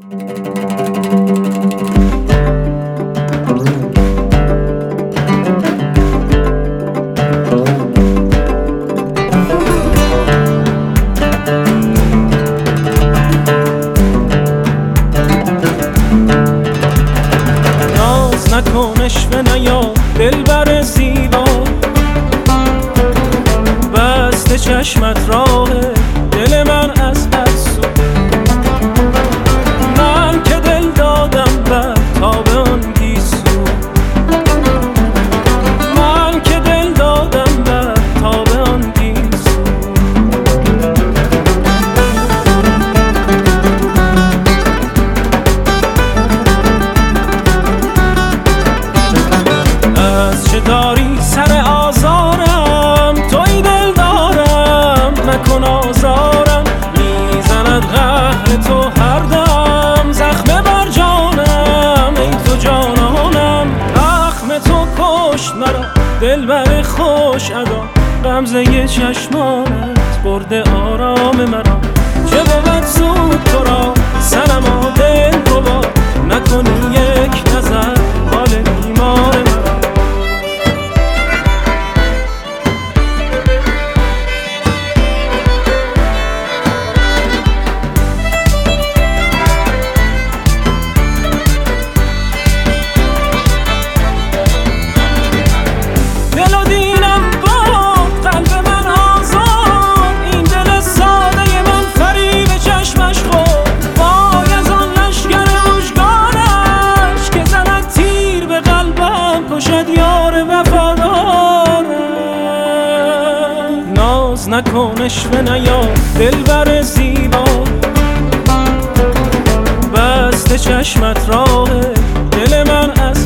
نکنش به نیا دلبر زیبا، بسته چشمت راه دل من از هر سو. من که دل دادم بر تاب آن گیسو، من که دل دادم بر تاب آن گیسو. از چه داری سر آزارم، توی دل دارم نکن آزارم. میزند قهر تو هر دم زخم بر جانم، ای تو جانانم. زخم تو کشت مرا دلبر خوش ادا، غمزه چشمانت برده آرام مرا. چه بود زود تو را صنما دل ربا، نکنی یک نظر حال بیمار مرا. دل و دینم با قلب من آزاد، این دل ساده من فریب چشمش خورد. وای از آن لشگر مژگانش که زند تیر به قلبم، کشد یار وفادارم. ناز نکنش به نیا دلبر زیبا، بسته چشمت راه دل من از